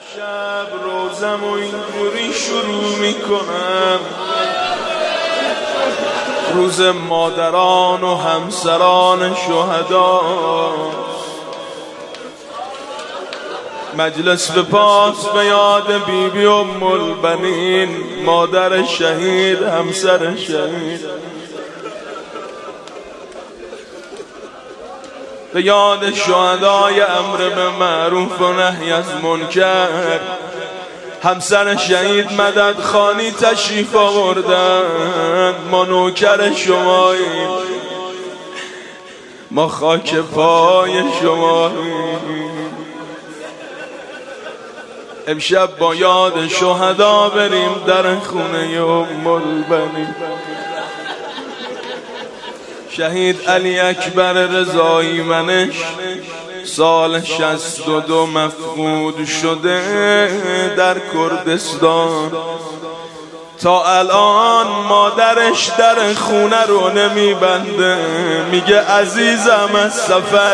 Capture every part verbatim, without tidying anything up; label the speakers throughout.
Speaker 1: امشب روزم و اینجوری شروع میکنم، روز مادران و همسران شهدا. مجلس به پاس به یاد بی بی ام البنین، مادر شهید، همسر شهید. به یاد شهدای امر به معروف و نهی از منکر، همسر شهید مدد خانی تشریف آوردن. ما نوکر شماییم، ما خاک پای شماییم. امشب با یاد شهدا بریم در خونه ام البنین. شهید علی اکبر رضایی منش سال شصت و دو مفقود شده در کردستان. تا الان مادرش در خونه رو نمیبنده، میگه عزیزم از سفر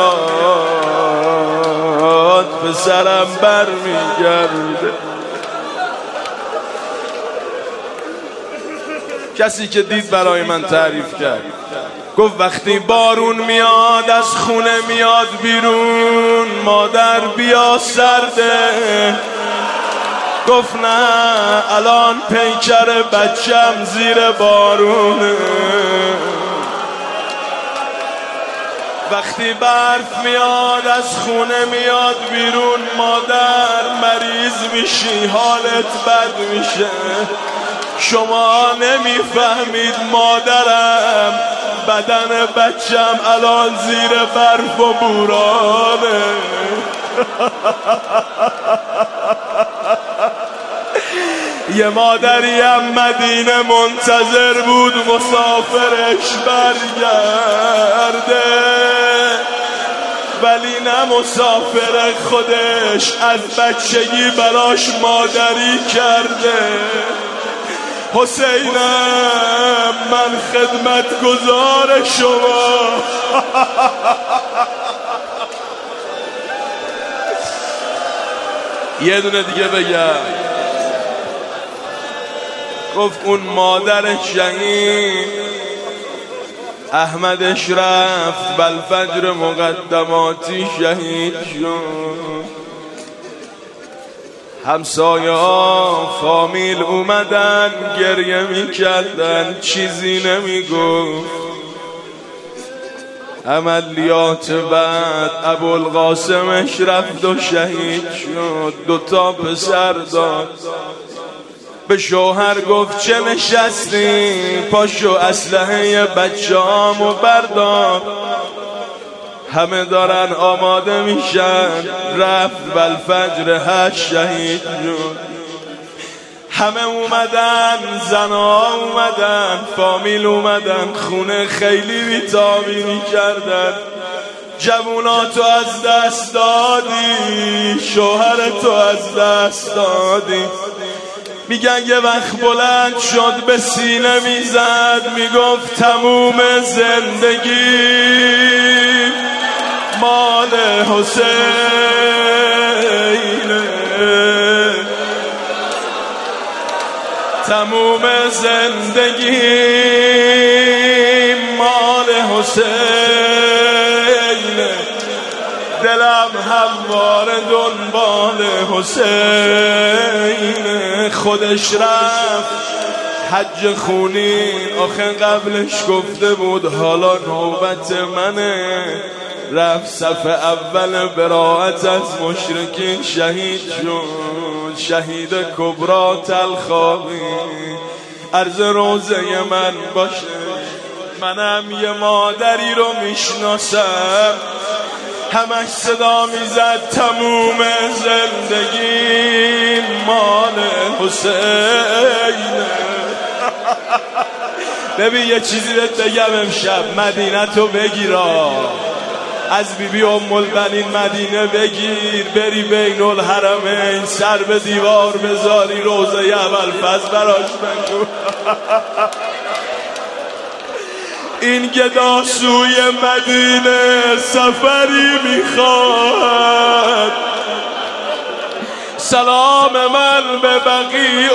Speaker 1: میاد، پسرم بر میگرده. کسی که دید برای من تعریف کرد، گفت وقتی بارون میاد از خونه میاد بیرون، مادر بیا سرده. گفت نه الان پیکر بچم زیر بارونه. وقتی برف میاد از خونه میاد بیرون، مادر مریض میشی، حالت بد میشه. شما نمیفهمید مادرم، بدن بچم الان زیر برف و بورانه. یه مادریم مدینه منتظر بود مسافرش برگرده، ولی نه مسافر خودش از بچگی براش مادری کرده. حسینم من خدمت گزار شما. یه دونه دیگه بگم. گفت اون مادر شهید احمدش رفت بالفجر مقدماتی شهید شد. همسایه ها فامیل اومدن گریه میکردن، چیزی نمیگفت. عملیات بعد ابوالقاسمش رفت و شهید شد، دوتا پسر داد. به شوهر گفت چه نشستی، پاشو اسلحه بچه هامو بردار، همه دارن آماده میشن. رفت بالفجر هشت شهید شد. همه اومدن، زنها اومدن، فامیل اومدن خونه، خیلی بیتابی میکردن. جووناتو از دست دادی، شوهرتو از دست دادی. میگن یه وقت بلند شد به سینه میزد، میگفت تموم زندگی مال حسینه، تموم زندگی مال حسینه. دلم همواره دنبال حسینه. خودش رفت حج خونی، آخه قبلش گفته بود حالا نوبت منه. رفت صف اول براءت از مشرکین شهید شد. شهید کبرا تلخابی عرض روزه من باشه. منم یه مادری رو میشناسم، همش صدا میزد تموم زندگی مال حسینه. ببین یه چیزی بهت بگم، امشب مدینه تو بگیرا، از بی بی ام البنین مدینه بگیر، بری بین الحرمین، سر به دیوار بذاری، روزه ابوالفضل براش بگو. این گدا سوی مدینه سفری میخواد، سلام من به بقیع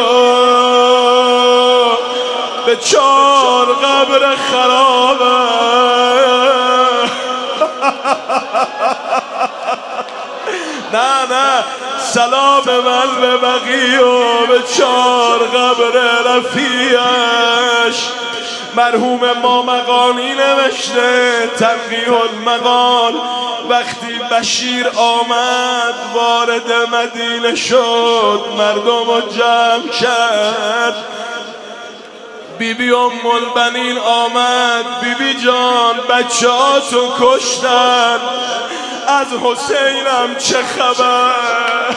Speaker 1: به چار قبر خرابه. نه نه سلام من به بقیع به چار قبر رفیعش. مرحوم ما مقالی نوشته تنقیح المقال، وقتی بشیر آمد وارد مدینه شد مردم رو جمع کرد. بی بی ام البنین آمد، بی بی جان بچه هاتو کشتن، از حسینم چه خبر؟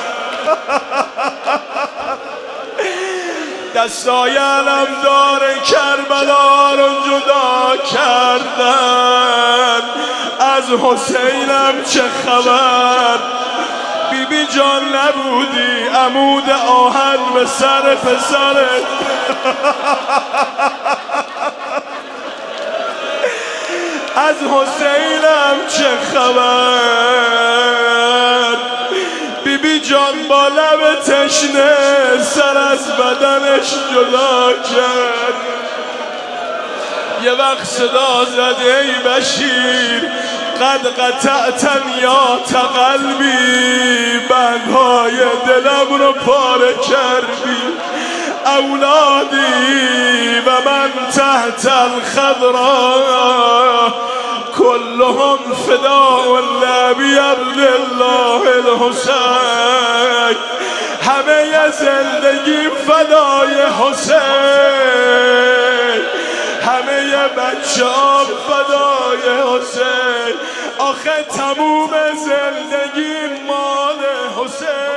Speaker 1: دستای علمدار کربلا رو جدا کردن، از حسینم چه خبر؟ بی بی جان نبودی عمود آهن به سر پسرت. از حسینم چه خبر؟ بی بی جان با لب تشنه سر از بدنش جدا کرد. یه وقت صدا زد ای بشیر قد قطعتن یا تقلبی، بندهای دلم رو پاره کردی. اولادی و من تحت الخضراء كلهم فداء لأبي عبد الله الحسین. همه زندگی فدای حسین، همه بچه ها فدای حسین. آخه تموم زندگی مال حسین.